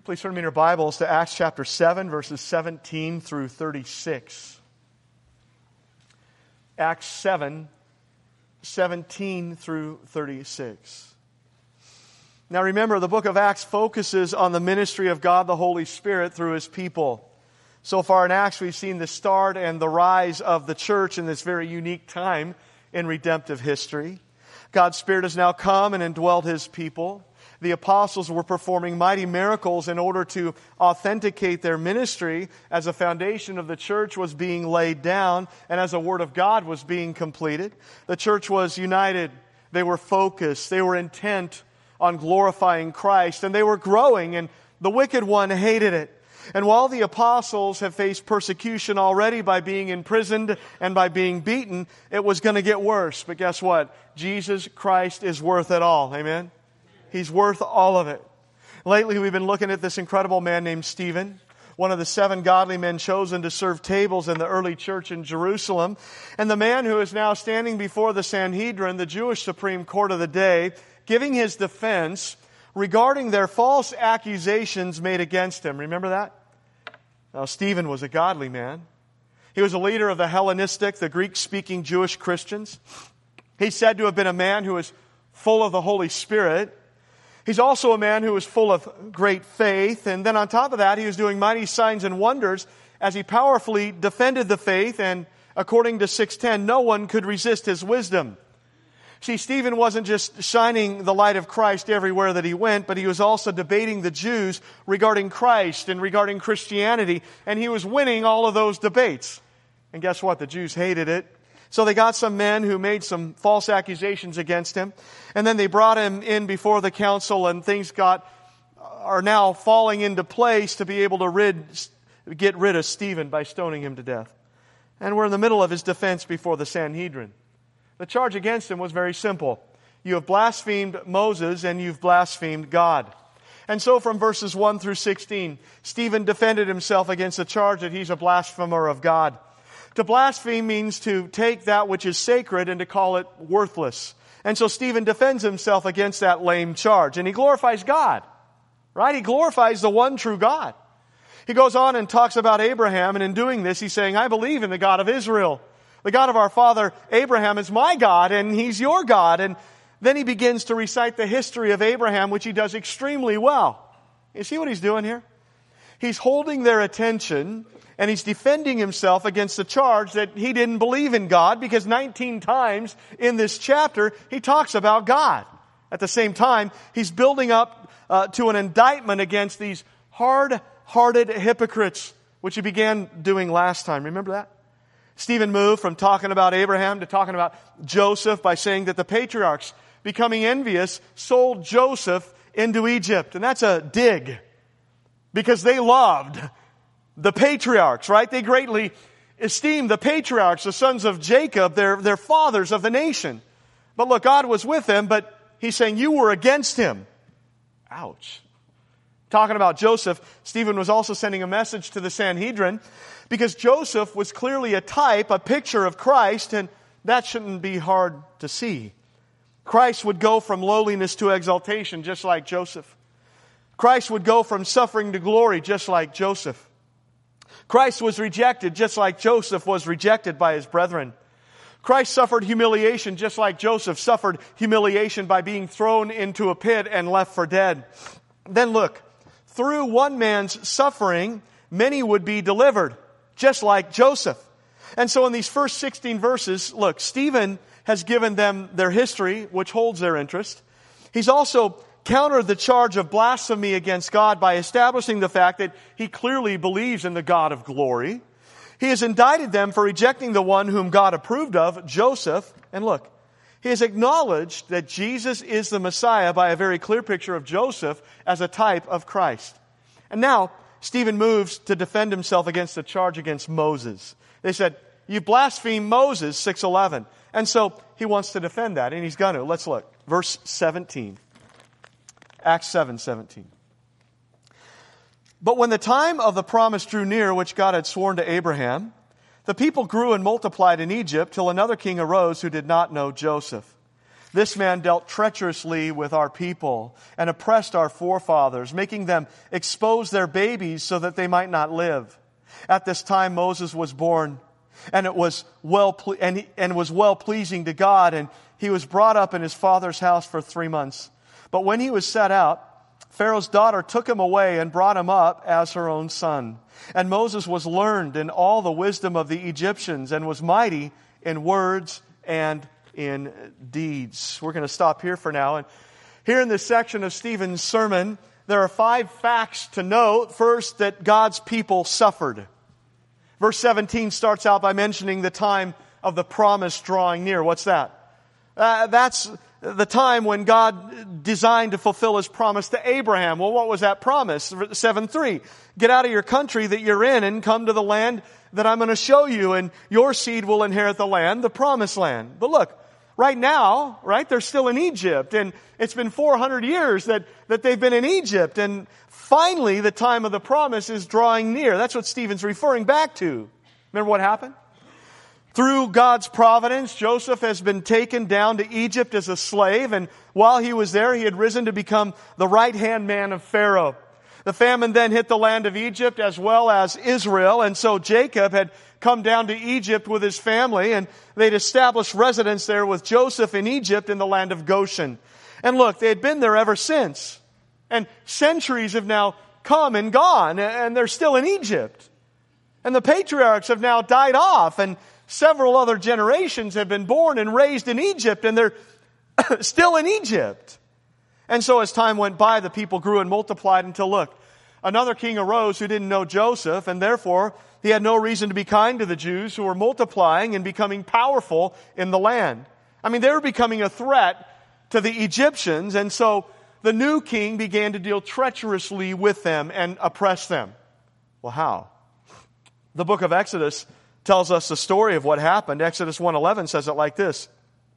Please turn me in your Bibles to Acts chapter 7, verses 17 through 36. Acts 7, 17 through 36. Now remember, the book of Acts focuses on the ministry of God the Holy Spirit through His people. So far in Acts, we've seen the start and the rise of the church in this very unique time in redemptive history. God's Spirit has now come and indwelled His people. The apostles were performing mighty miracles in order to authenticate their ministry as a foundation of the church was being laid down and as a word of God was being completed. The church was united. They were focused. They were intent on glorifying Christ, and they were growing, and the wicked one hated it. And while the apostles have faced persecution already by being imprisoned and by being beaten, it was going to get worse. But guess what? Jesus Christ is worth it all. Amen? He's worth all of it. Lately, we've been looking at this incredible man named Stephen, one of the 7 godly men chosen to serve tables in the early church in Jerusalem. And the man who is now standing before the Sanhedrin, the Jewish Supreme Court of the day, giving his defense regarding their false accusations made against him. Remember that? Now, Stephen was a godly man. He was a leader of the Hellenistic, the Greek-speaking Jewish Christians. He's said to have been a man who was full of the Holy Spirit. He's also a man who was full of great faith. And then on top of that, he was doing mighty signs and wonders as he powerfully defended the faith. And according to 6:10, no one could resist his wisdom. See, Stephen wasn't just shining the light of Christ everywhere that he went, but he was also debating the Jews regarding Christ and regarding Christianity. And he was winning all of those debates. And guess what? The Jews hated it. So they got some men who made some false accusations against him. And then they brought him in before the council, and things are now falling into place to be able to get rid of Stephen by stoning him to death. And we're in the middle of his defense before the Sanhedrin. The charge against him was very simple. You have blasphemed Moses and you've blasphemed God. And so from verses 1 through 16, Stephen defended himself against the charge that he's a blasphemer of God. To blaspheme means to take that which is sacred and to call it worthless. And so Stephen defends himself against that lame charge. And he glorifies God. Right? He glorifies the one true God. He goes on and talks about Abraham. And in doing this, he's saying, I believe in the God of Israel. The God of our father Abraham is my God, and He's your God. And then he begins to recite the history of Abraham, which he does extremely well. You see what he's doing here? He's holding their attention, and he's defending himself against the charge that he didn't believe in God, because 19 times in this chapter, he talks about God. At the same time, he's building up to an indictment against these hard-hearted hypocrites, which he began doing last time. Remember that? Stephen moved from talking about Abraham to talking about Joseph by saying that the patriarchs, becoming envious, sold Joseph into Egypt. And that's a dig, because they loved the patriarchs, right? They greatly esteemed the patriarchs, the sons of Jacob, their fathers of the nation. But look, God was with them, but he's saying you were against him. Ouch. Talking about Joseph, Stephen was also sending a message to the Sanhedrin, because Joseph was clearly a type, a picture of Christ, and that shouldn't be hard to see. Christ would go from lowliness to exaltation, just like Joseph. Christ would go from suffering to glory, just like Joseph. Christ was rejected, just like Joseph was rejected by his brethren. Christ suffered humiliation, just like Joseph suffered humiliation by being thrown into a pit and left for dead. Then look, through one man's suffering, many would be delivered, just like Joseph. And so in these first 16 verses, look, Stephen has given them their history, which holds their interest. He's also countered the charge of blasphemy against God by establishing the fact that he clearly believes in the God of glory. He has indicted them for rejecting the one whom God approved of, Joseph. And look, he has acknowledged that Jesus is the Messiah by a very clear picture of Joseph as a type of Christ. And now, Stephen moves to defend himself against the charge against Moses. They said, you blaspheme Moses, 6:11. And so he wants to defend that, and he's going to. Let's look. Verse 17. Acts 7:17. But when the time of the promise drew near, which God had sworn to Abraham, the people grew and multiplied in Egypt till another king arose who did not know Joseph. This man dealt treacherously with our people and oppressed our forefathers, making them expose their babies so that they might not live. At this time Moses was born, and it was well pleasing to God, and he was brought up in his father's house for 3 months. But when he was set out, Pharaoh's daughter took him away and brought him up as her own son. And Moses was learned in all the wisdom of the Egyptians and was mighty in words and in deeds. We're going to stop here for now. And here in this section of Stephen's sermon, there are 5 facts to note. First, that God's people suffered. Verse 17 starts out by mentioning the time of the promise drawing near. What's that? That's the time when God designed to fulfill His promise to Abraham. Well, what was that promise? 7:3. Get out of your country that you're in and come to the land that I'm going to show you, and your seed will inherit the land, the promised land. But look, right now, they're still in Egypt, and it's been 400 years that they've been in Egypt, and finally the time of the promise is drawing near. That's what Stephen's referring back to. Remember what happened? Through God's providence, Joseph has been taken down to Egypt as a slave, and while he was there, he had risen to become the right-hand man of Pharaoh. The famine then hit the land of Egypt as well as Israel, and so Jacob had come down to Egypt with his family, and they'd established residence there with Joseph in Egypt in the land of Goshen. And look, they had been there ever since. And centuries have now come and gone, and they're still in Egypt. And the patriarchs have now died off, and several other generations have been born and raised in Egypt, and they're still in Egypt. And so as time went by, the people grew and multiplied until, look, another king arose who didn't know Joseph, and therefore he had no reason to be kind to the Jews who were multiplying and becoming powerful in the land. I mean, they were becoming a threat to the Egyptians, and so the new king began to deal treacherously with them and oppress them. Well, how? The book of Exodus tells us the story of what happened. Exodus 1:11 says it like this.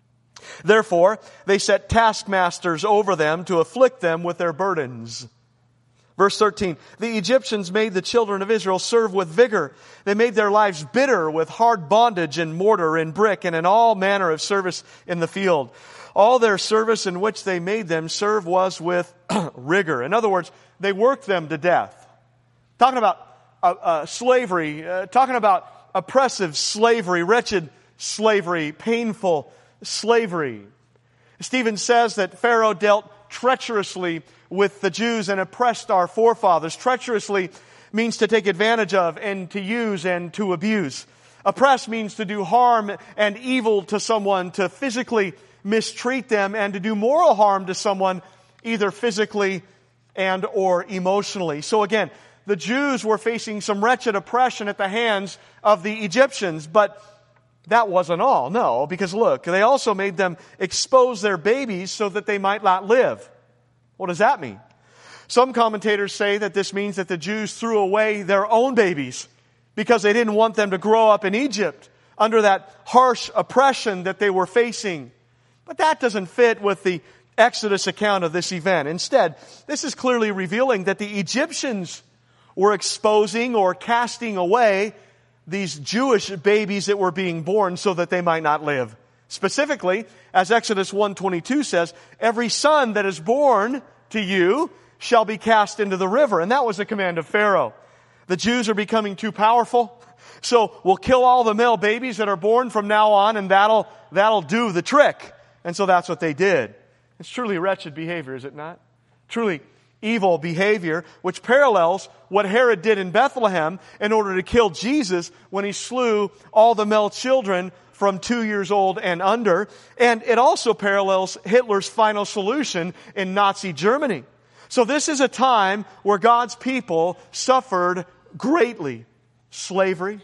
Therefore, they set taskmasters over them to afflict them with their burdens. Verse 13, the Egyptians made the children of Israel serve with vigor. They made their lives bitter with hard bondage in mortar and brick and in all manner of service in the field. All their service in which they made them serve was with rigor. In other words, they worked them to death. Talking about slavery, talking about oppressive slavery, wretched slavery, painful slavery. Stephen says that Pharaoh dealt treacherously with the Jews and oppressed our forefathers. Treacherously means to take advantage of and to use and to abuse. Oppress means to do harm and evil to someone, to physically mistreat them, and to do moral harm to someone, either physically and or emotionally. So again, the Jews were facing some wretched oppression at the hands of the Egyptians, but that wasn't all. No, because look, they also made them expose their babies so that they might not live. What does that mean? Some commentators say that this means that the Jews threw away their own babies because they didn't want them to grow up in Egypt under that harsh oppression that they were facing. But that doesn't fit with the Exodus account of this event. Instead, this is clearly revealing that the Egyptians were exposing or casting away these Jewish babies that were being born so that they might not live. Specifically, as Exodus 1:22 says, every son that is born to you shall be cast into the river. And that was the command of Pharaoh. The Jews are becoming too powerful, so we'll kill all the male babies that are born from now on, and that'll do the trick. And so that's what they did. It's truly wretched behavior, is it not? Truly evil behavior, which parallels what Herod did in Bethlehem in order to kill Jesus when he slew all the male children from 2 years old and under. And it also parallels Hitler's final solution in Nazi Germany. So this is a time where God's people suffered greatly. Slavery,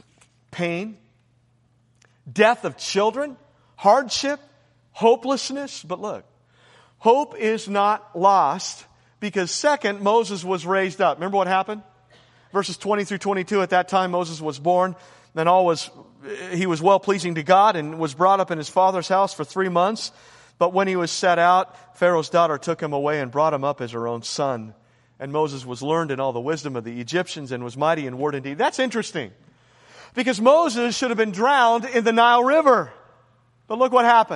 pain, death of children, hardship, hopelessness. But look, hope is not lost, because second, Moses was raised up. Remember what happened? Verses 20 through 22, at that time Moses was born, and he was well-pleasing to God and was brought up in his father's house for 3 months. But when he was set out, Pharaoh's daughter took him away and brought him up as her own son. And Moses was learned in all the wisdom of the Egyptians and was mighty in word and deed. That's interesting, because Moses should have been drowned in the Nile River. But look what happened.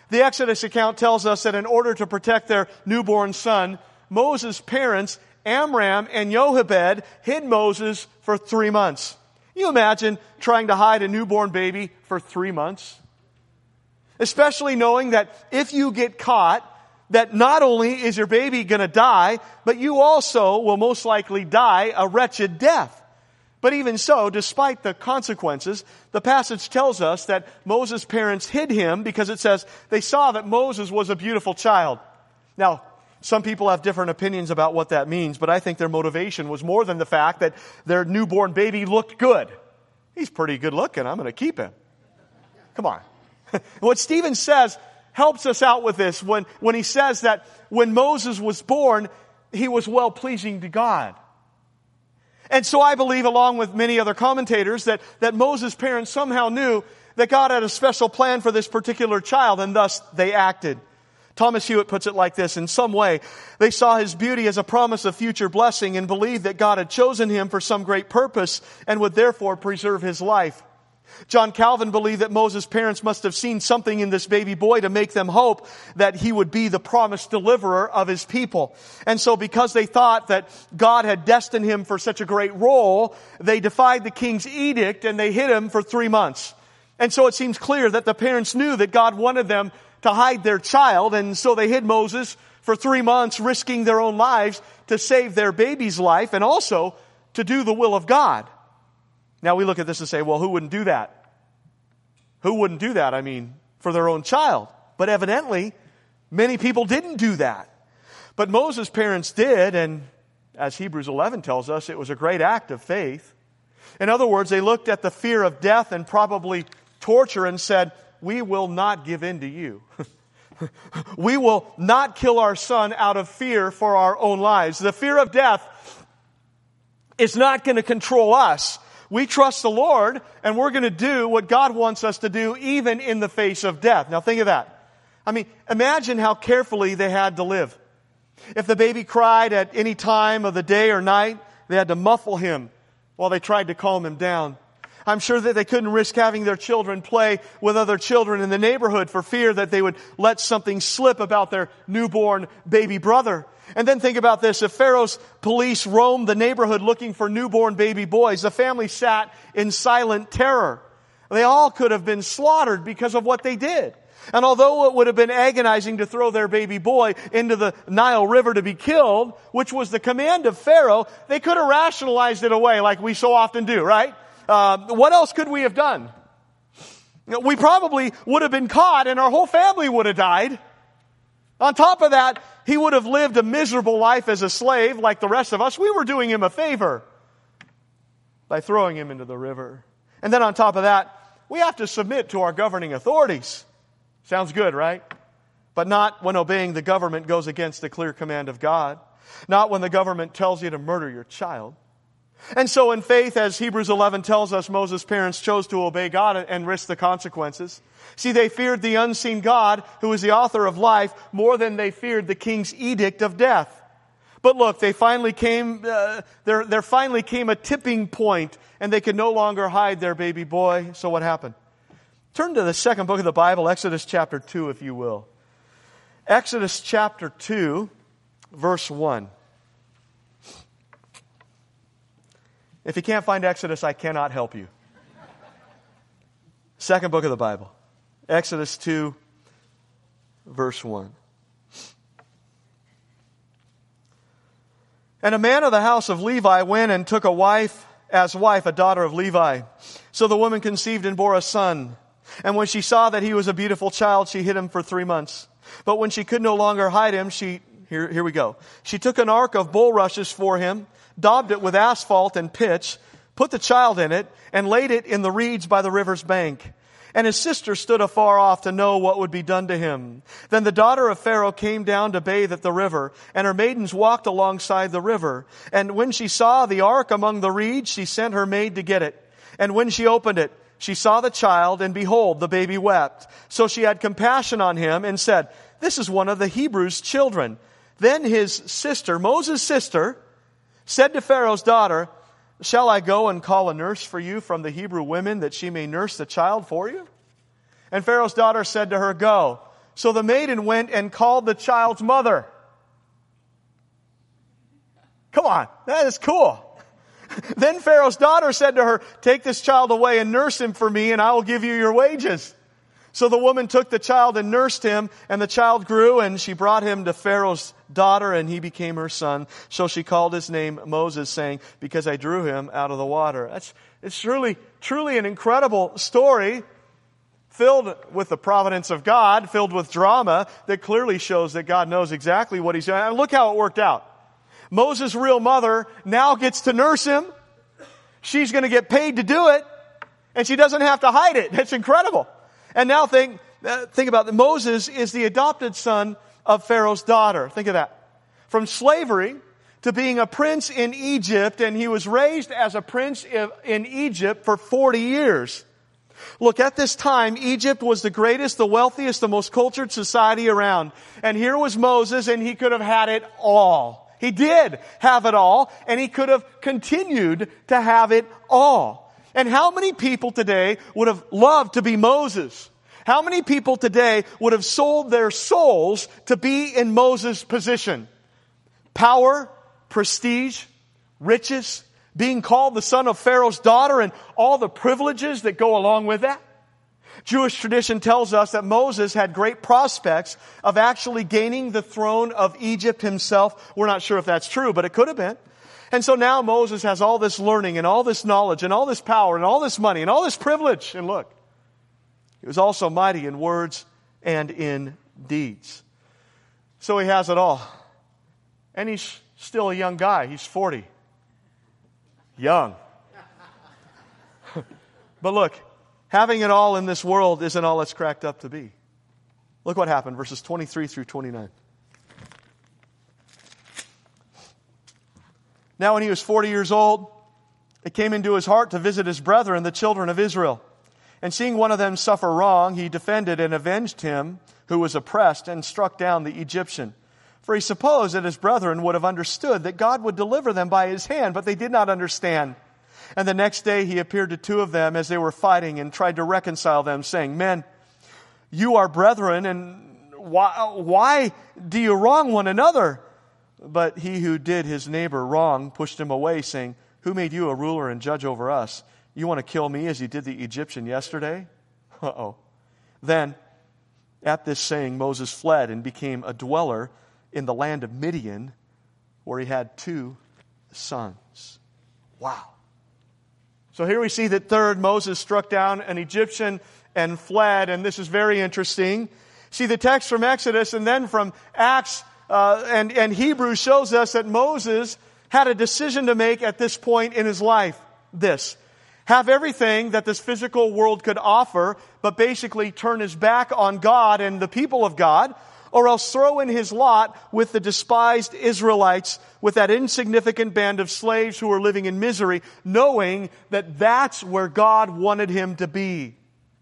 The Exodus account tells us that in order to protect their newborn son, Moses' parents, Amram and Jochebed, hid Moses for 3 months. Can you imagine trying to hide a newborn baby for 3 months? Especially knowing that if you get caught, that not only is your baby going to die, but you also will most likely die a wretched death. But even so, despite the consequences, the passage tells us that Moses' parents hid him because it says they saw that Moses was a beautiful child. Now, some people have different opinions about what that means, but I think their motivation was more than the fact that their newborn baby looked good. He's pretty good looking. I'm going to keep him. Come on. What Stephen says helps us out with this when he says that when Moses was born, he was well-pleasing to God. And so I believe, along with many other commentators, that Moses' parents somehow knew that God had a special plan for this particular child, and thus they acted. Thomas Hewitt puts it like this: in some way, they saw his beauty as a promise of future blessing and believed that God had chosen him for some great purpose and would therefore preserve his life. John Calvin believed that Moses' parents must have seen something in this baby boy to make them hope that he would be the promised deliverer of his people. And so because they thought that God had destined him for such a great role, they defied the king's edict and they hid him for 3 months. And so it seems clear that the parents knew that God wanted them to hide their child, and so they hid Moses for 3 months, risking their own lives to save their baby's life and also to do the will of God. Now we look at this and say, well, who wouldn't do that? Who wouldn't do that? I mean, for their own child. But evidently, many people didn't do that. But Moses' parents did, and as Hebrews 11 tells us, it was a great act of faith. In other words, they looked at the fear of death and probably torture and said, we will not give in to you. We will not kill our son out of fear for our own lives. The fear of death is not going to control us. We trust the Lord, and we're going to do what God wants us to do, even in the face of death. Now think of that. I mean, imagine how carefully they had to live. If the baby cried at any time of the day or night, they had to muffle him while they tried to calm him down. I'm sure that they couldn't risk having their children play with other children in the neighborhood for fear that they would let something slip about their newborn baby brother. And then think about this. If Pharaoh's police roamed the neighborhood looking for newborn baby boys, the family sat in silent terror. They all could have been slaughtered because of what they did. And although it would have been agonizing to throw their baby boy into the Nile River to be killed, which was the command of Pharaoh, they could have rationalized it away like we so often do, right? What else could we have done? We probably would have been caught and our whole family would have died. On top of that, he would have lived a miserable life as a slave like the rest of us. We were doing him a favor by throwing him into the river. And then on top of that, we have to submit to our governing authorities. Sounds good, right? But not when obeying the government goes against the clear command of God. Not when the government tells you to murder your child. And so in faith, as Hebrews 11 tells us, Moses' parents chose to obey God and risk the consequences. See, they feared the unseen God, who is the author of life, more than they feared the king's edict of death. But look, there finally came a tipping point, and they could no longer hide their baby boy. So what happened? Turn to the second book of the Bible, Exodus chapter 2, if you will. Exodus chapter 2, verse 1. If you can't find Exodus, I cannot help you. Second book of the Bible. Exodus 2, verse 1. And a man of the house of Levi went and took as wife a daughter of Levi. So the woman conceived and bore a son. And when she saw that he was a beautiful child, she hid him for 3 months. But when she could no longer hide him, here we go. She took an ark of bulrushes for him, daubed it with asphalt and pitch, put the child in it, and laid it in the reeds by the river's bank. And his sister stood afar off to know what would be done to him. Then the daughter of Pharaoh came down to bathe at the river, and her maidens walked alongside the river. And when she saw the ark among the reeds, she sent her maid to get it. And when she opened it, she saw the child, and behold, the baby wept. So she had compassion on him and said, "This is one of the Hebrews' children." Then his sister, Moses' sister, said to Pharaoh's daughter, "Shall I go and call a nurse for you from the Hebrew women that she may nurse the child for you?" And Pharaoh's daughter said to her, "Go." So the maiden went and called the child's mother. Come on, that is cool. Then Pharaoh's daughter said to her, "Take this child away and nurse him for me, and I will give you your wages." So the woman took the child and nursed him, and the child grew, and she brought him to Pharaoh's daughter, and he became her son. So she called his name Moses, saying, "Because I drew him out of the water." It's truly an incredible story, filled with the providence of God, filled with drama that clearly shows that God knows exactly what He's doing. And look how it worked out. Moses' real mother now gets to nurse him. She's going to get paid to do it, and she doesn't have to hide it. That's incredible. And now think about that. Moses is the adopted son of Pharaoh's daughter. Think of that. From slavery to being a prince in Egypt, and he was raised as a prince in Egypt for 40 years. Look, at this time, Egypt was the greatest, the wealthiest, the most cultured society around. And here was Moses, and he could have had it all. He did have it all, and he could have continued to have it all. And how many people today would have loved to be Moses? How many people today would have sold their souls to be in Moses' position? Power, prestige, riches, being called the son of Pharaoh's daughter, and all the privileges that go along with that. Jewish tradition tells us that Moses had great prospects of actually gaining the throne of Egypt himself. We're not sure if that's true, but it could have been. And so now Moses has all this learning and all this knowledge and all this power and all this money and all this privilege. And look, he was also mighty in words and in deeds. So he has it all. And he's still a young guy. He's 40. Young. But look, having it all in this world isn't all it's cracked up to be. Look what happened, verses 23 through 29. Now when he was 40 years old, it came into his heart to visit his brethren, the children of Israel. And seeing one of them suffer wrong, he defended and avenged him who was oppressed and struck down the Egyptian. For he supposed that his brethren would have understood that God would deliver them by his hand, but they did not understand. And the next day he appeared to two of them as they were fighting and tried to reconcile them, saying, "Men, you are brethren, and why do you wrong one another?" But he who did his neighbor wrong pushed him away, saying, "Who made you a ruler and judge over us? You want to kill me as you did the Egyptian yesterday?" Then, at this saying, Moses fled and became a dweller in the land of Midian, where he had 2 sons. Wow. So here we see that third, Moses struck down an Egyptian and fled, and this is very interesting. See, the text from Exodus and then from Acts and Hebrews shows us that Moses had a decision to make at this point in his life. Have everything that this physical world could offer, but basically turn his back on God and the people of God, or else throw in his lot with the despised Israelites, with that insignificant band of slaves who were living in misery, knowing that that's where God wanted him to be.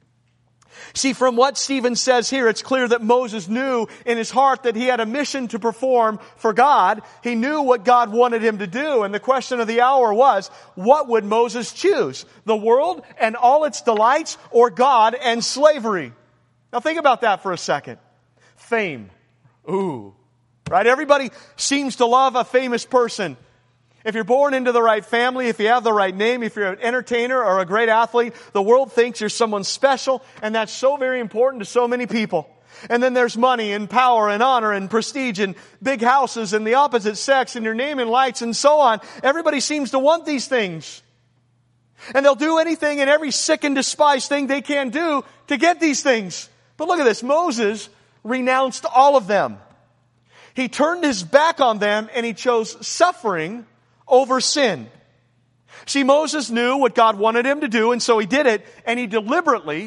See, from what Stephen says here, it's clear that Moses knew in his heart that he had a mission to perform for God. He knew what God wanted him to do. And the question of the hour was, what would Moses choose? The world and all its delights, or God and slavery? Now think about that for a second. Fame. Ooh. Right? Everybody seems to love a famous person. If you're born into the right family, if you have the right name, if you're an entertainer or a great athlete, the world thinks you're someone special, and that's so very important to so many people. And then there's money and power and honor and prestige and big houses and the opposite sex and your name in lights and so on. Everybody seems to want these things. And they'll do anything and every sick and despised thing they can do to get these things. But look at this. Moses renounced all of them. He turned his back on them and he chose suffering over sin. See, Moses knew what God wanted him to do, and so he did it, and he deliberately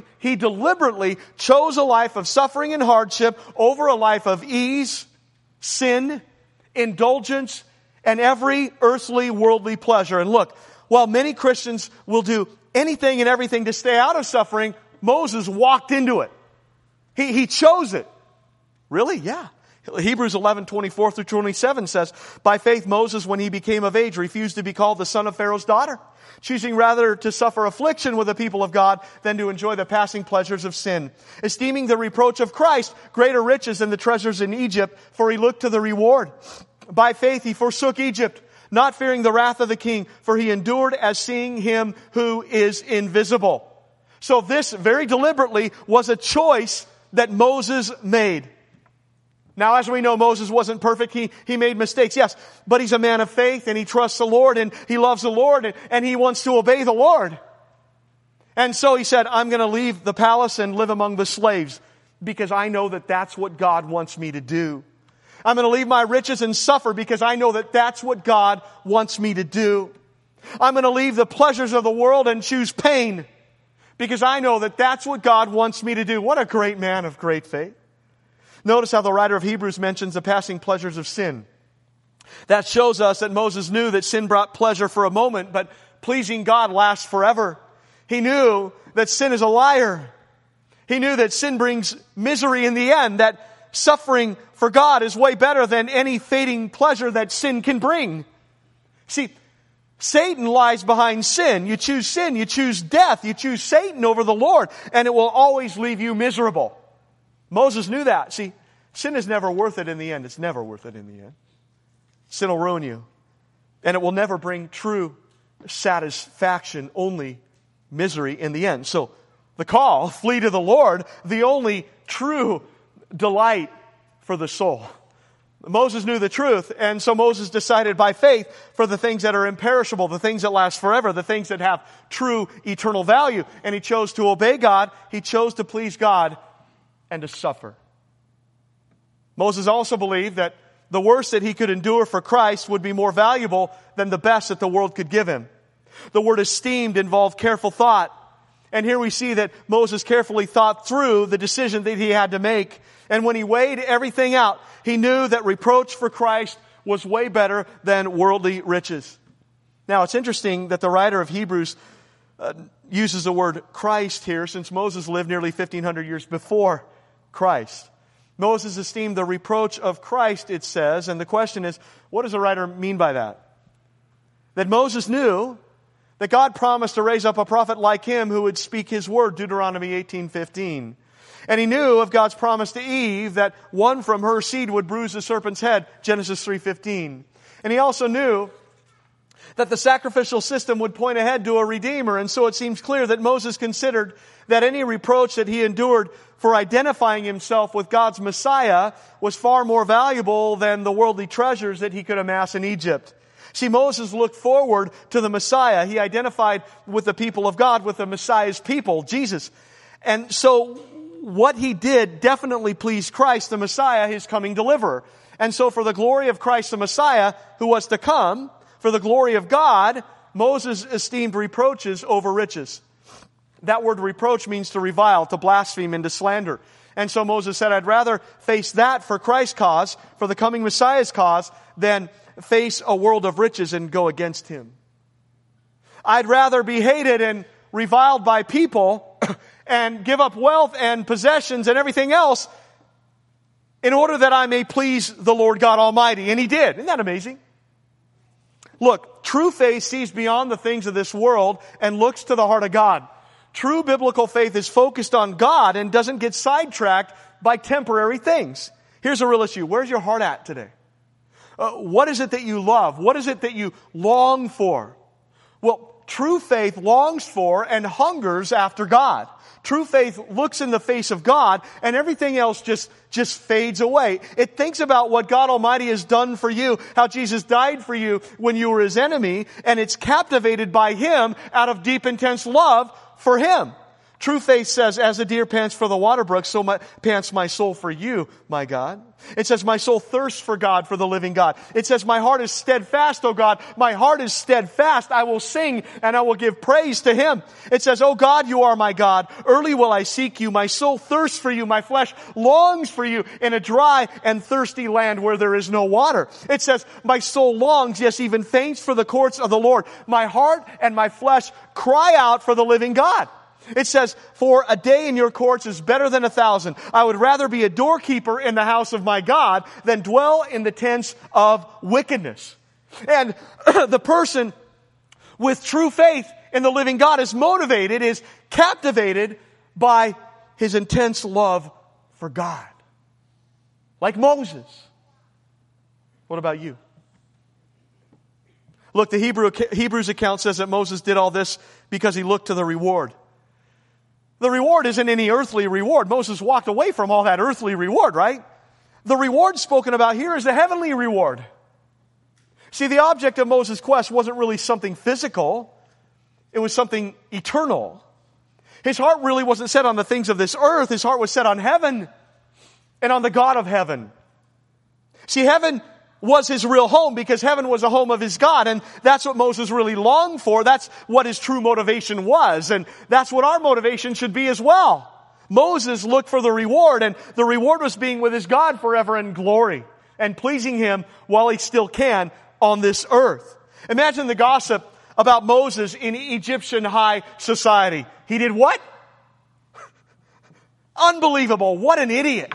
chose a life of suffering and hardship over a life of ease, sin, indulgence, and every earthly, worldly pleasure. And look, while many Christians will do anything and everything to stay out of suffering, Moses walked into it. He chose it. Really? Yeah. Hebrews 11:24 through 27 says, by faith Moses, when he became of age, refused to be called the son of Pharaoh's daughter, choosing rather to suffer affliction with the people of God than to enjoy the passing pleasures of sin, esteeming the reproach of Christ greater riches than the treasures in Egypt, for he looked to the reward. By faith he forsook Egypt, not fearing the wrath of the king, for he endured as seeing him who is invisible. So this very deliberately was a choice that Moses made. Now, as we know, Moses wasn't perfect. He made mistakes, yes. But he's a man of faith, and he trusts the Lord, and he loves the Lord, and he wants to obey the Lord. And so he said, I'm going to leave the palace and live among the slaves, because I know that that's what God wants me to do. I'm going to leave my riches and suffer, because I know that that's what God wants me to do. I'm going to leave the pleasures of the world and choose pain, because I know that that's what God wants me to do. What a great man of great faith. Notice how the writer of Hebrews mentions the passing pleasures of sin. That shows us that Moses knew that sin brought pleasure for a moment, but pleasing God lasts forever. He knew that sin is a liar. He knew that sin brings misery in the end, that suffering for God is way better than any fading pleasure that sin can bring. See, Satan lies behind sin. You choose death, you choose Satan over the Lord, and it will always leave you miserable. Moses knew that. See, sin is never worth it in the end. It's never worth it in the end. Sin will ruin you. And it will never bring true satisfaction, only misery in the end. So the call, flee to the Lord, the only true delight for the soul. Moses knew the truth, and so Moses decided by faith for the things that are imperishable, the things that last forever, the things that have true eternal value. And he chose to obey God. He chose to please God and to suffer. Moses also believed that the worst that he could endure for Christ would be more valuable than the best that the world could give him. The word esteemed involved careful thought. And here we see that Moses carefully thought through the decision that he had to make. And when he weighed everything out, he knew that reproach for Christ was way better than worldly riches. Now, it's interesting that the writer of Hebrews uses the word Christ here, since Moses lived nearly 1,500 years before Christ. Moses esteemed the reproach of Christ, it says, and the question is, what does the writer mean by that? That Moses knew that God promised to raise up a prophet like him who would speak his word, Deuteronomy 18:15. And he knew of God's promise to Eve that one from her seed would bruise the serpent's head, Genesis 3:15. And he also knew that the sacrificial system would point ahead to a Redeemer. And so it seems clear that Moses considered that any reproach that he endured for identifying himself with God's Messiah was far more valuable than the worldly treasures that he could amass in Egypt. See, Moses looked forward to the Messiah. He identified with the people of God, with the Messiah's people, Jesus. And so what he did definitely pleased Christ, the Messiah, his coming deliverer. And so for the glory of Christ, the Messiah, who was to come, for the glory of God, Moses esteemed reproaches over riches. That word reproach means to revile, to blaspheme, and to slander. And so Moses said, I'd rather face that for Christ's cause, for the coming Messiah's cause, than face a world of riches and go against him. I'd rather be hated and reviled by people and give up wealth and possessions and everything else in order that I may please the Lord God Almighty. And he did. Isn't that amazing? Look, true faith sees beyond the things of this world and looks to the heart of God. True biblical faith is focused on God and doesn't get sidetracked by temporary things. Here's a real issue. Where's your heart at today? What is it that you love? What is it that you long for? Well, true faith longs for and hungers after God. True faith looks in the face of God and everything else just fades away. It thinks about what God Almighty has done for you, how Jesus died for you when you were his enemy, and it's captivated by him out of deep, intense love for him. True faith says, as the deer pants for the water brook, so pants my soul for you, my God. It says, my soul thirsts for God, for the living God. It says, my heart is steadfast, O God. My heart is steadfast. I will sing and I will give praise to him. It says, O God, you are my God. Early will I seek you. My soul thirsts for you. My flesh longs for you in a dry and thirsty land where there is no water. It says, my soul longs, yes, even faints for the courts of the Lord. My heart and my flesh cry out for the living God. It says, for a day in your courts is better than 1,000. I would rather be a doorkeeper in the house of my God than dwell in the tents of wickedness. And the person with true faith in the living God is motivated, is captivated by his intense love for God. Like Moses. What about you? Look, the Hebrews account says that Moses did all this because he looked to the reward. The reward isn't any earthly reward. Moses walked away from all that earthly reward, right? The reward spoken about here is the heavenly reward. See, the object of Moses' quest wasn't really something physical. It was something eternal. His heart really wasn't set on the things of this earth. His heart was set on heaven and on the God of heaven. See, heaven was his real home because heaven was a home of his God, and that's what Moses really longed for. That's what his true motivation was, and that's what our motivation should be as well. Moses looked for the reward, and the reward was being with his God forever in glory and pleasing him while he still can on this earth. Imagine the gossip about Moses in Egyptian high society. He did what? Unbelievable. What an idiot.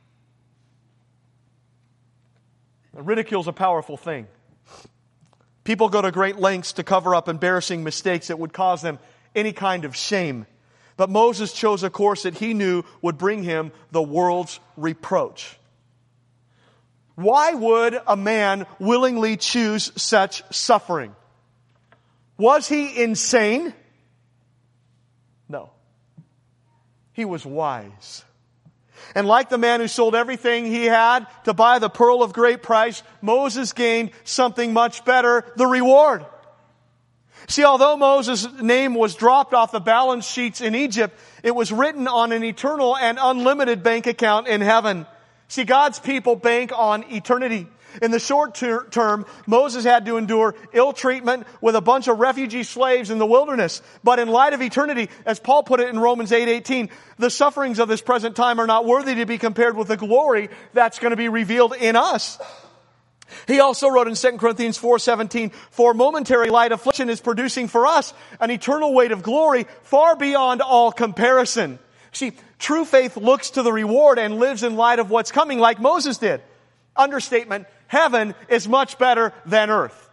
Ridicule's a powerful thing. People go to great lengths to cover up embarrassing mistakes that would cause them any kind of shame. But Moses chose a course that he knew would bring him the world's reproach. Why would a man willingly choose such suffering? Was he insane? No. He was wise. And like the man who sold everything he had to buy the pearl of great price, Moses gained something much better, the reward. See, although Moses' name was dropped off the balance sheets in Egypt, it was written on an eternal and unlimited bank account in heaven. See, God's people bank on eternity. In the short term, Moses had to endure ill treatment with a bunch of refugee slaves in the wilderness. But in light of eternity, as Paul put it in Romans 8:18, the sufferings of this present time are not worthy to be compared with the glory that's going to be revealed in us. He also wrote in 2 Corinthians 4:17, for momentary light affliction is producing for us an eternal weight of glory far beyond all comparison. See, true faith looks to the reward and lives in light of what's coming like Moses did. Understatement, heaven is much better than earth.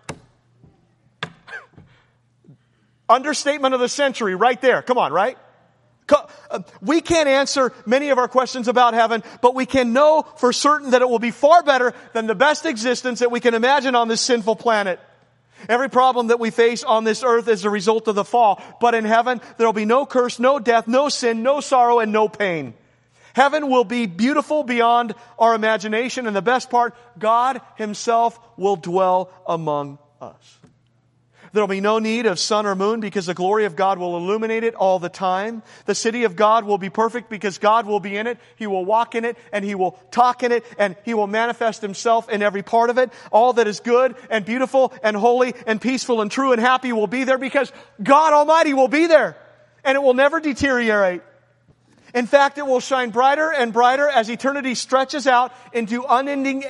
Understatement of the century right there. Come on, right? We can't answer many of our questions about heaven, but we can know for certain that it will be far better than the best existence that we can imagine on this sinful planet. Every problem that we face on this earth is a result of the fall. But in heaven, there will be no curse, no death, no sin, no sorrow, and no pain. Heaven will be beautiful beyond our imagination. And the best part, God Himself will dwell among us. There will be no need of sun or moon because the glory of God will illuminate it all the time. The city of God will be perfect because God will be in it. He will walk in it and He will talk in it and He will manifest Himself in every part of it. All that is good and beautiful and holy and peaceful and true and happy will be there because God Almighty will be there. And it will never deteriorate. In fact, it will shine brighter and brighter as eternity stretches out into unending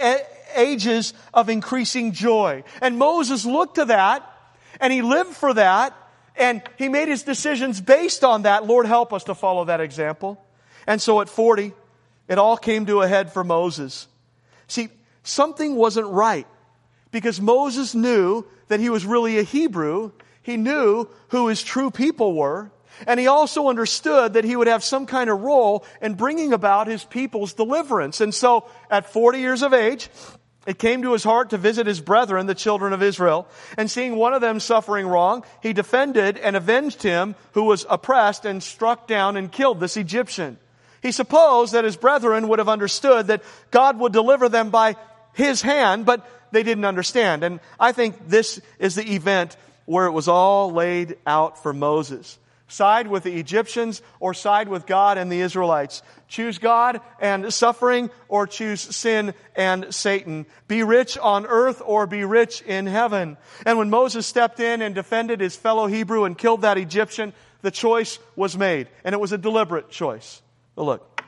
ages of increasing joy. And Moses looked to that. And he lived for that, and he made his decisions based on that. Lord, help us to follow that example. And so at 40, it all came to a head for Moses. See, something wasn't right because Moses knew that he was really a Hebrew. He knew who his true people were. And he also understood that he would have some kind of role in bringing about his people's deliverance. And so at 40 years of age, it came to his heart to visit his brethren, the children of Israel, and seeing one of them suffering wrong, he defended and avenged him who was oppressed and struck down and killed this Egyptian. He supposed that his brethren would have understood that God would deliver them by his hand, but they didn't understand. And I think this is the event where it was all laid out for Moses. Side with the Egyptians or side with God and the Israelites. Choose God and suffering or choose sin and Satan. Be rich on earth or be rich in heaven. And when Moses stepped in and defended his fellow Hebrew and killed that Egyptian, the choice was made. And it was a deliberate choice. But look,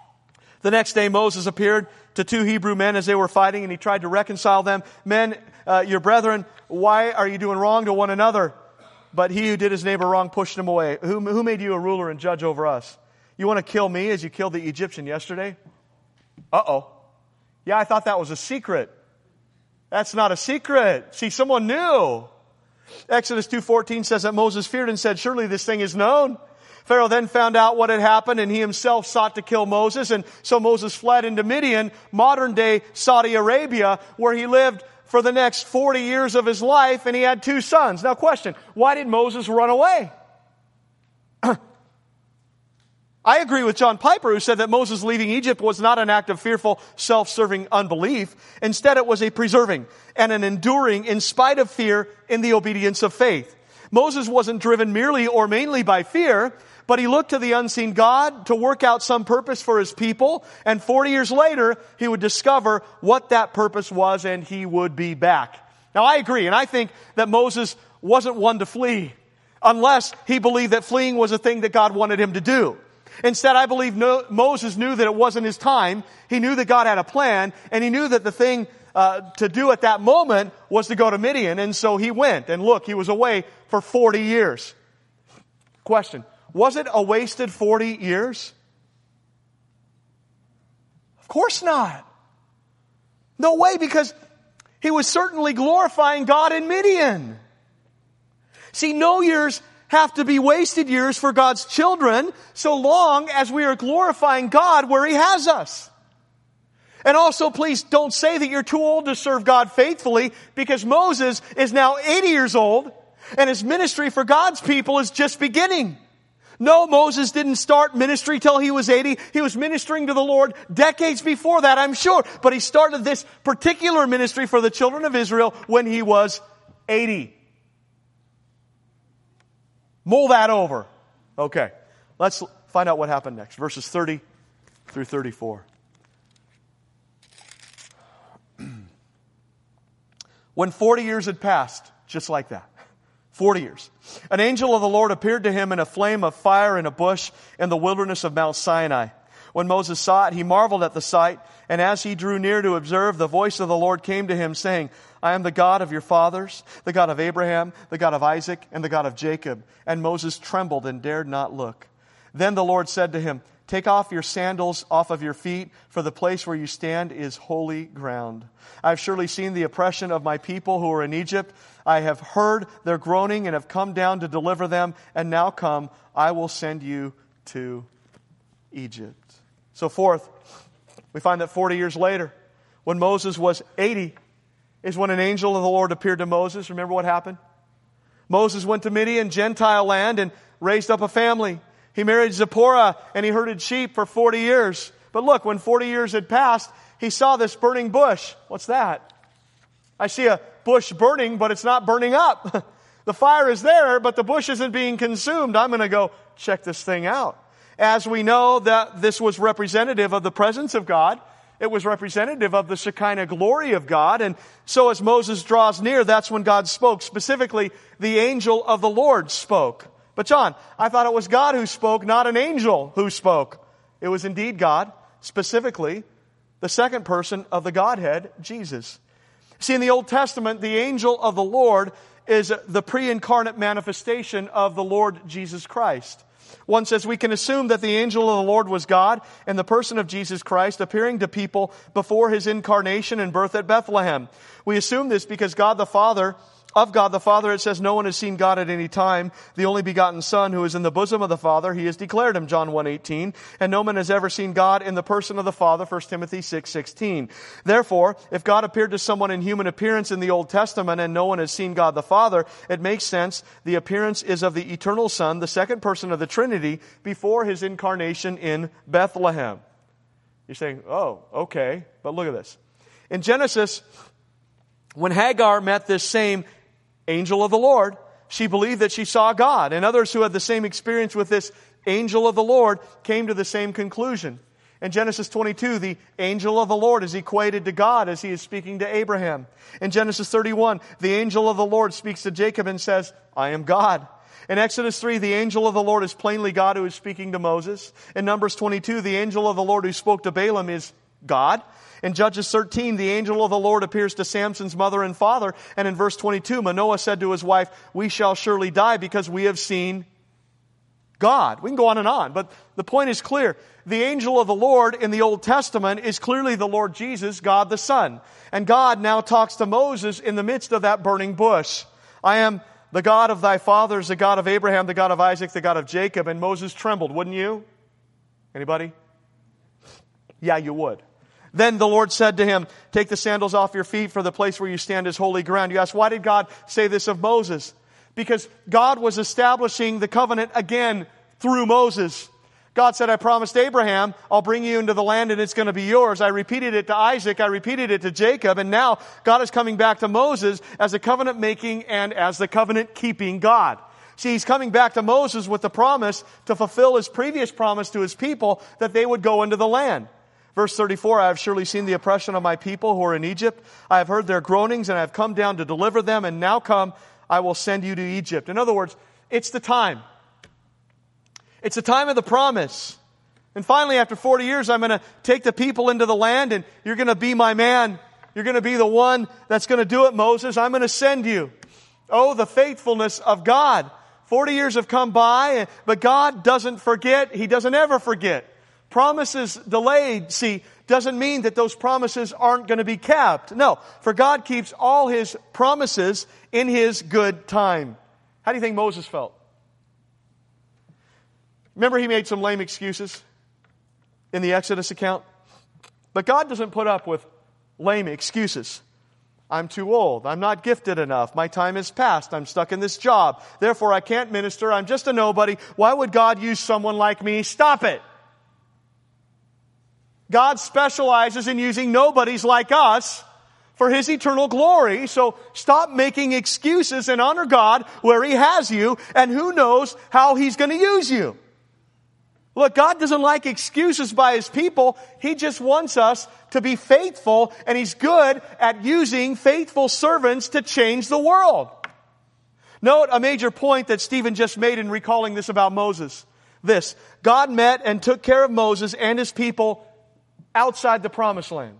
the next day Moses appeared to two Hebrew men as they were fighting and he tried to reconcile them. Men, your brethren, why are you doing wrong to one another? but he who did his neighbor wrong pushed him away. Who made you a ruler and judge over us? You want to kill me as you killed the Egyptian yesterday? Uh-oh. Yeah, I thought that was a secret. That's not a secret. See, someone knew. Exodus 2:14 says that Moses feared and said, surely this thing is known. Pharaoh then found out what had happened, and he himself sought to kill Moses. And so Moses fled into Midian, modern-day Saudi Arabia, where he lived for the next 40 years of his life, and he had 2 sons. Now question, why did Moses run away? I agree with John Piper, who said that Moses leaving Egypt was not an act of fearful, self-serving unbelief. Instead, it was a preserving and an enduring, in spite of fear, in the obedience of faith. Moses wasn't driven merely or mainly by fear, but he looked to the unseen God to work out some purpose for his people, and 40 years later, he would discover what that purpose was, and he would be back. Now, I agree, and I think that Moses wasn't one to flee, unless he believed that fleeing was a thing that God wanted him to do. Instead, I believe Moses knew that it wasn't his time. He knew that God had a plan, and he knew that the thing to do at that moment was to go to Midian, and so he went. And look, he was away for 40 years. Question, was it a wasted 40 years? Of course not. No way, because he was certainly glorifying God in Midian. See, no years have to be wasted years for God's children, so long as we are glorifying God where He has us. And also, please don't say that you're too old to serve God faithfully, because Moses is now 80 years old, and his ministry for God's people is just beginning. No, Moses didn't start ministry till he was 80. He was ministering to the Lord decades before that, I'm sure. But he started this particular ministry for the children of Israel when he was 80. Mull that over. Okay, let's find out what happened next. Verses 30 through 34. When 40 years had passed, just like that, 40 years, an angel of the Lord appeared to him in a flame of fire in a bush in the wilderness of Mount Sinai. When Moses saw it, he marveled at the sight, and as he drew near to observe, the voice of the Lord came to him, saying, I am the God of your fathers, the God of Abraham, the God of Isaac, and the God of Jacob. And Moses trembled and dared not look. Then the Lord said to him, Take off your sandals off of your feet, for the place where you stand is holy ground. I have surely seen the oppression of my people who are in Egypt. I have heard their groaning and have come down to deliver them. And now come, I will send you to Egypt. So fourth, we find that 40 years later, when Moses was 80, is when an angel of the Lord appeared to Moses. Remember what happened? Moses went to Midian, Gentile land, and raised up a family. He married Zipporah, and he herded sheep for 40 years. But look, when 40 years had passed, he saw this burning bush. What's that? I see a bush burning, but it's not burning up. The fire is there, but the bush isn't being consumed. I'm going to go check this thing out. As we know that this was representative of the presence of God, it was representative of the Shekinah glory of God. And so as Moses draws near, that's when God spoke. Specifically, the angel of the Lord spoke. But John, I thought it was God who spoke, not an angel who spoke. It was indeed God, specifically the second person of the Godhead, Jesus. See, in the Old Testament, the angel of the Lord is the pre-incarnate manifestation of the Lord Jesus Christ. One says we can assume that the angel of the Lord was God in the person of Jesus Christ appearing to people before His incarnation and birth at Bethlehem. We assume this because God the Father, it says no one has seen God at any time. The only begotten Son who is in the bosom of the Father, He has declared Him, John 1:18. And no man has ever seen God in the person of the Father, 1 Timothy 6:16. Therefore, if God appeared to someone in human appearance in the Old Testament and no one has seen God the Father, it makes sense the appearance is of the eternal Son, the second person of the Trinity, before His incarnation in Bethlehem. You're saying, oh, okay, but look at this. In Genesis, when Hagar met this same angel of the Lord, she believed that she saw God. And others who had the same experience with this angel of the Lord came to the same conclusion. In Genesis 22, the angel of the Lord is equated to God as He is speaking to Abraham. In Genesis 31, the angel of the Lord speaks to Jacob and says, I am God. In Exodus 3, the angel of the Lord is plainly God who is speaking to Moses. In Numbers 22, the angel of the Lord who spoke to Balaam is God. In Judges 13, the angel of the Lord appears to Samson's mother and father. And in verse 22, Manoah said to his wife, "We shall surely die because we have seen God." We can go on, but the point is clear. The angel of the Lord in the Old Testament is clearly the Lord Jesus, God the Son. And God now talks to Moses in the midst of that burning bush. "I am the God of thy fathers, the God of Abraham, the God of Isaac, the God of Jacob." And Moses trembled, wouldn't you? Anybody? Yeah, you would. Then the Lord said to him, "Take the sandals off your feet, for the place where you stand is holy ground." You ask, why did God say this of Moses? Because God was establishing the covenant again through Moses. God said, "I promised Abraham, I'll bring you into the land and it's going to be yours." I repeated it to Isaac, I repeated it to Jacob, and now God is coming back to Moses as a covenant-making and as the covenant-keeping God. See, He's coming back to Moses with the promise to fulfill His previous promise to His people that they would go into the land. Verse 34, "I have surely seen the oppression of my people who are in Egypt. I have heard their groanings, and I have come down to deliver them, and now come, I will send you to Egypt." In other words, it's the time. It's the time of the promise. And finally, after 40 years, I'm going to take the people into the land, and you're going to be my man. You're going to be the one that's going to do it, Moses. I'm going to send you. Oh, the faithfulness of God. 40 years have come by, but God doesn't forget. He doesn't ever forget. Promises delayed, see, doesn't mean that those promises aren't going to be kept. No, for God keeps all His promises in His good time. How do you think Moses felt? Remember, he made some lame excuses in the Exodus account? But God doesn't put up with lame excuses. "I'm too old. I'm not gifted enough. My time is past. I'm stuck in this job. Therefore, I can't minister. I'm just a nobody. Why would God use someone like me?" Stop it. God specializes in using nobodies like us for His eternal glory. So stop making excuses and honor God where He has you, and who knows how He's going to use you. Look, God doesn't like excuses by His people. He just wants us to be faithful, and He's good at using faithful servants to change the world. Note a major point that Stephen just made in recalling this about Moses. This: God met and took care of Moses and his people outside the promised land.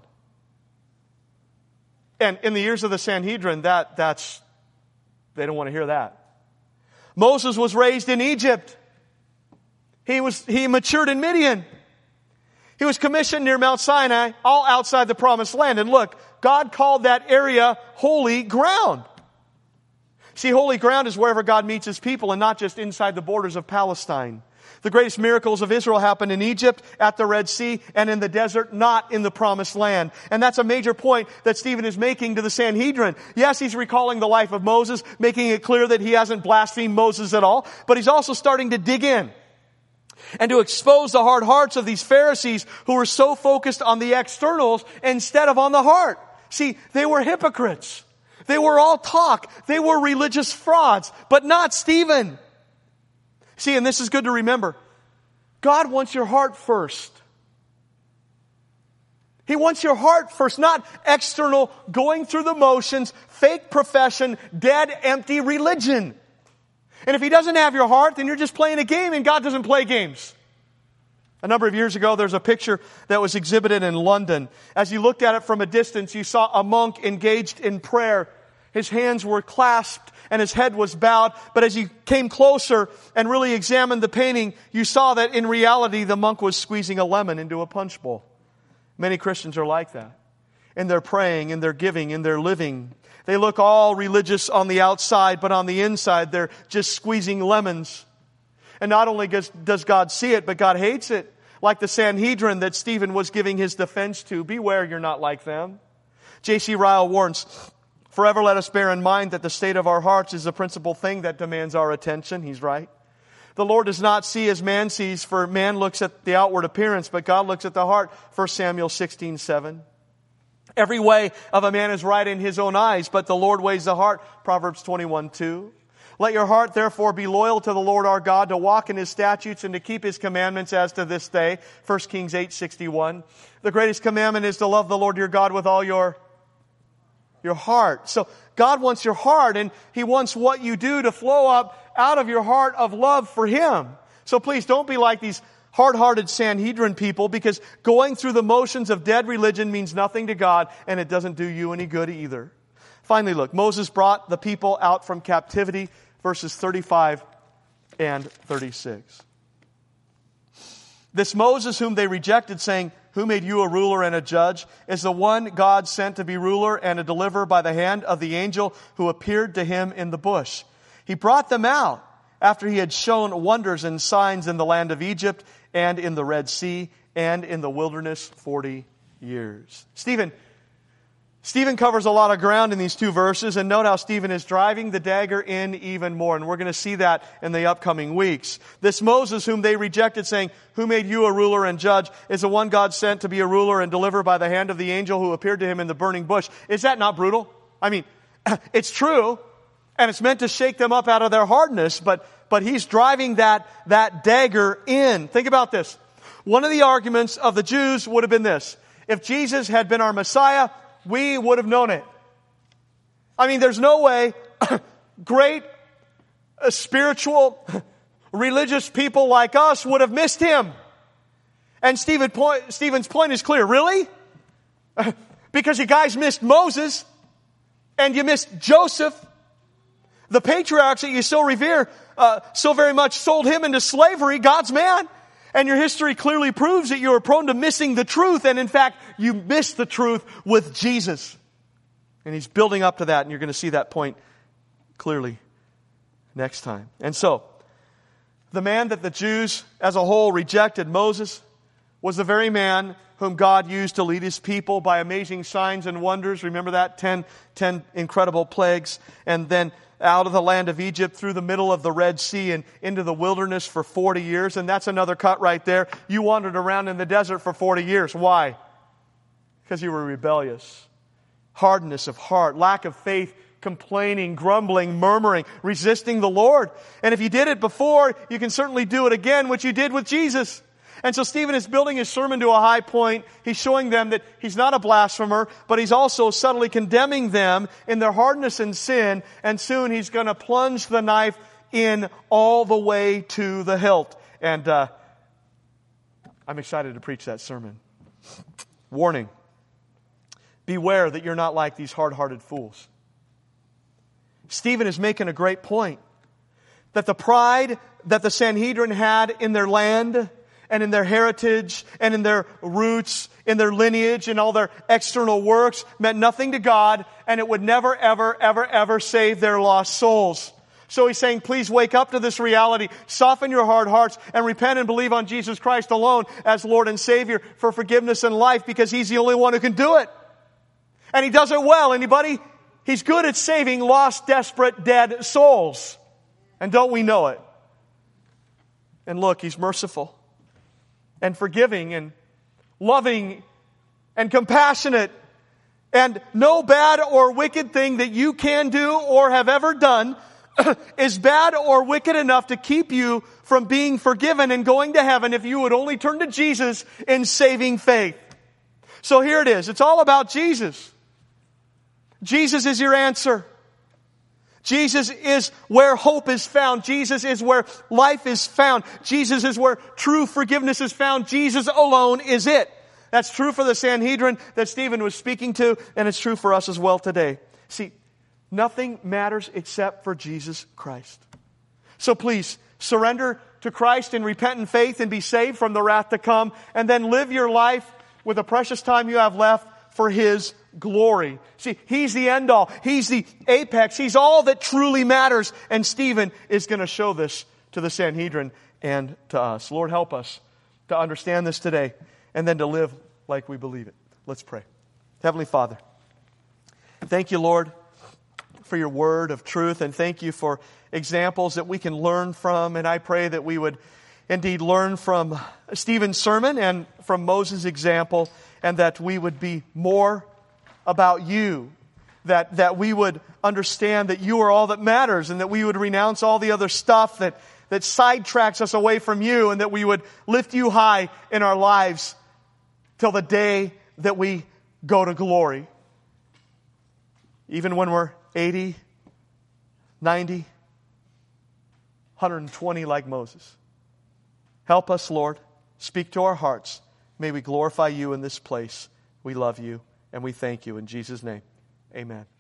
And in the years of the Sanhedrin, that's they don't want to hear that. Moses was raised in Egypt. He matured in Midian. He was commissioned near Mount Sinai, all outside the promised land. And look, God called that area holy ground. See, holy ground is wherever God meets His people, and not just inside the borders of Palestine. The greatest miracles of Israel happened in Egypt, at the Red Sea, and in the desert, not in the promised land. And that's a major point that Stephen is making to the Sanhedrin. Yes, he's recalling the life of Moses, making it clear that he hasn't blasphemed Moses at all, but he's also starting to dig in and to expose the hard hearts of these Pharisees who were so focused on the externals instead of on the heart. See, they were hypocrites. They were all talk. They were religious frauds, but not Stephen. See, and this is good to remember. God wants your heart first. He wants your heart first, not external, going through the motions, fake profession, dead, empty religion. And if He doesn't have your heart, then you're just playing a game, and God doesn't play games. A number of years ago, there's a picture that was exhibited in London. As you looked at it from a distance, you saw a monk engaged in prayer. His hands were clasped and his head was bowed. But as you came closer and really examined the painting, you saw that in reality the monk was squeezing a lemon into a punch bowl. Many Christians are like that. In their praying, in their giving, in their living. They look all religious on the outside, but on the inside they're just squeezing lemons. And not only does God see it, but God hates it. Like the Sanhedrin that Stephen was giving his defense to. Beware you're not like them. J.C. Ryle warns, "Forever let us bear in mind that the state of our hearts is the principal thing that demands our attention." He's right. The Lord does not see as man sees, for man looks at the outward appearance, but God looks at the heart. 1 Samuel 16:7. Every way of a man is right in his own eyes, but the Lord weighs the heart. Proverbs 21:2. Let your heart therefore be loyal to the Lord our God, to walk in His statutes and to keep His commandments as to this day. 1 Kings 8:61. The greatest commandment is to love the Lord your God with all your heart. So God wants your heart, and He wants what you do to flow up out of your heart of love for Him. So please don't be like these hard-hearted Sanhedrin people because going through the motions of dead religion means nothing to God, and it doesn't do you any good either. Finally, look, Moses brought the people out from captivity, verses 35 and 36. This Moses whom they rejected, saying, "Who made you a ruler and a judge?" is the one God sent to be ruler and a deliverer by the hand of the angel who appeared to him in the bush. He brought them out after he had shown wonders and signs in the land of Egypt and in the Red Sea and in the wilderness 40 years. Stephen covers a lot of ground in these two verses, and note how Stephen is driving the dagger in even more, and we're going to see that in the upcoming weeks. This Moses whom they rejected, saying, "Who made you a ruler and judge?" is the one God sent to be a ruler and deliverer by the hand of the angel who appeared to him in the burning bush. Is that not brutal? I mean, it's true, and it's meant to shake them up out of their hardness, but he's driving that dagger in. Think about this. One of the arguments of the Jews would have been this: if Jesus had been our Messiah, we would have known it. I mean, there's no way great spiritual, religious people like us would have missed him. And Stephen's point is clear. Really? Because you guys missed Moses, and you missed Joseph. The patriarchs that you so revere so very much sold him into slavery, God's man. And your history clearly proves that you are prone to missing the truth. And in fact, you missed the truth with Jesus. And he's building up to that. And you're going to see that point clearly next time. And so, the man that the Jews as a whole rejected, Moses, was the very man whom God used to lead his people by amazing signs and wonders. Remember that? 10 incredible plagues. And then out of the land of Egypt through the middle of the Red Sea and into the wilderness for 40 years. And that's another cut right there. You wandered around in the desert for 40 years. Why? Because you were rebellious. Hardness of heart, lack of faith, complaining, grumbling, murmuring, resisting the Lord. And if you did it before, you can certainly do it again, which you did with Jesus. And so Stephen is building his sermon to a high point. He's showing them that he's not a blasphemer, but he's also subtly condemning them in their hardness and sin. And soon he's going to plunge the knife in all the way to the hilt. And I'm excited to preach that sermon. Warning. Beware that you're not like these hard-hearted fools. Stephen is making a great point. That the pride that the Sanhedrin had in their land and in their heritage, and in their roots, in their lineage, and all their external works, meant nothing to God, and it would never, ever, ever, ever save their lost souls. So he's saying, please wake up to this reality, soften your hard hearts, and repent and believe on Jesus Christ alone as Lord and Savior for forgiveness and life, because He's the only one who can do it. And He does it well. Anybody? He's good at saving lost, desperate, dead souls. And don't we know it? And look, He's merciful and forgiving and loving and compassionate. And no bad or wicked thing that you can do or have ever done is bad or wicked enough to keep you from being forgiven and going to heaven if you would only turn to Jesus in saving faith. So here it is. It's all about Jesus. Jesus is your answer. Jesus is where hope is found. Jesus is where life is found. Jesus is where true forgiveness is found. Jesus alone is it. That's true for the Sanhedrin that Stephen was speaking to, and it's true for us as well today. See, nothing matters except for Jesus Christ. So please, surrender to Christ in repentant faith and be saved from the wrath to come, and then live your life with the precious time you have left for His glory. See, He's the end all. He's the apex. He's all that truly matters. And Stephen is going to show this to the Sanhedrin and to us. Lord, help us to understand this today and then to live like we believe it. Let's pray. Heavenly Father, thank you, Lord, for your word of truth, and thank you for examples that we can learn from. And I pray that we would indeed learn from Stephen's sermon and from Moses' example, and that we would be more about you, that we would understand that you are all that matters, and that we would renounce all the other stuff that sidetracks us away from you, and that we would lift you high in our lives till the day that we go to glory. Even when we're 80, 90, 120 like Moses. Help us, Lord. Speak to our hearts. May we glorify you in this place. We love you and we thank you. In Jesus' name, amen.